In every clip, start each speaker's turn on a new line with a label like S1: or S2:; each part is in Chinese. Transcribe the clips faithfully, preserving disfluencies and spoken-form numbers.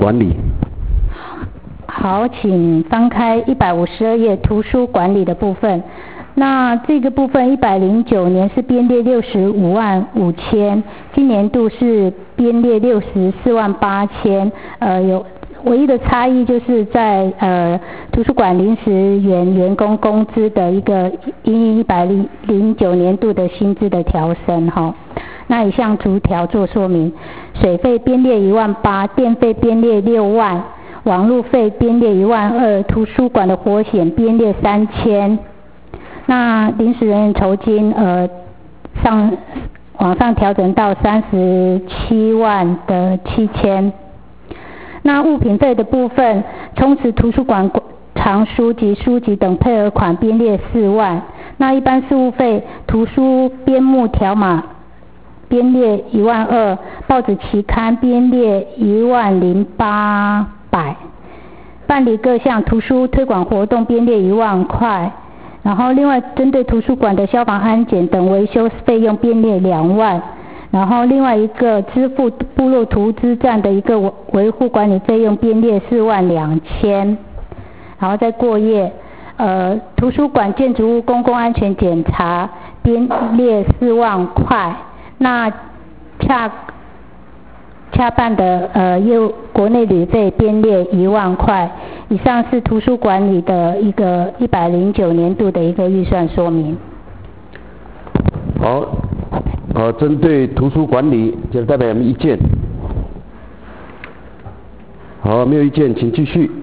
S1: 管理。
S2: 好，请翻开一百五十二页图书管理的部分。那这个部分一百零九年是编列六十五万五千，今年度是编列六十四万八千，呃，有唯一的差异就是在呃图书馆临时员员工工资的一个因一百零九年度的薪资的调升哈。那以下逐条做说明，水费编列一万八，电费编列六万，网路费编列一万二，图书馆的活险编列三千。那临时人员酬金呃上往上调整到三十七万的七千。那物品费的部分，充实图书馆藏书及书籍等配额款编列四万。那一般事务费，图书编目条码编列一万二，报纸期刊编列一万零八百。办理各项图书推广活动编列一万块。然后另外针对图书馆的消防安检等维修费用编列两万，然后另外一个支付部落图资站的一个维护管理费用编列四万两千，然后再过页，呃，图书馆建筑物公共安全检查编列四万块，那洽洽办的呃业务国内旅费编列一万块。以上是图书管理的一个一百零九年度的一个预算说明。
S1: 好，呃，针对图书管理，这代表有没有意见？好，没有意见，请继续。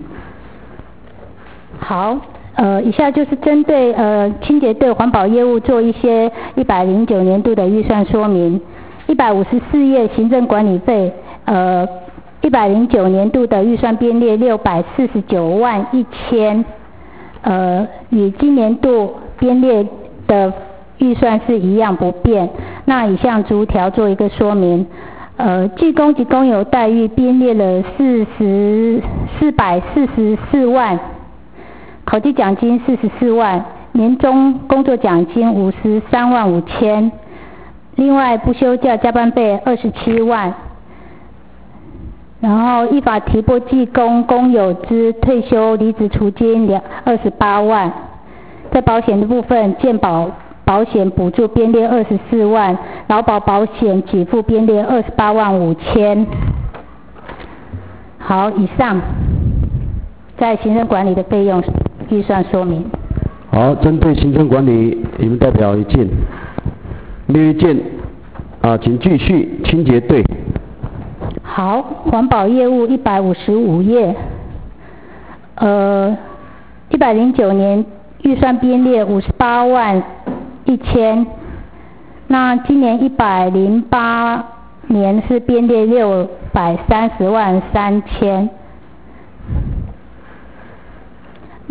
S2: 好，呃，以下就是针对呃清洁队环保业务做一些一百零九年度的预算说明。一百五十四页行政管理费，呃。一百零九年度的预算编列六百四十九万一千，呃，与今年度编列的预算是一样不变。那以下逐条做一个说明。呃，技工及工友待遇编列了四十四百四十四万，考绩奖金四十四万，年终工作奖金五十三万五千，另外不休假加班费二十七万。然后依法提拨技工工友之退休离职储金两二十八万，在保险的部分，健保保险补助编列二十四万，劳保保险给付编列二十八万五千。好，以上在行政管理的费用预算说明。
S1: 好，针对行政管理，你们代表意见？没有意见啊，请继续。清洁队。
S2: 好，环保业务一百五十五页，呃，一百零九年预算编列五十八万一千，那今年一百零八年是编列六百三十万三千，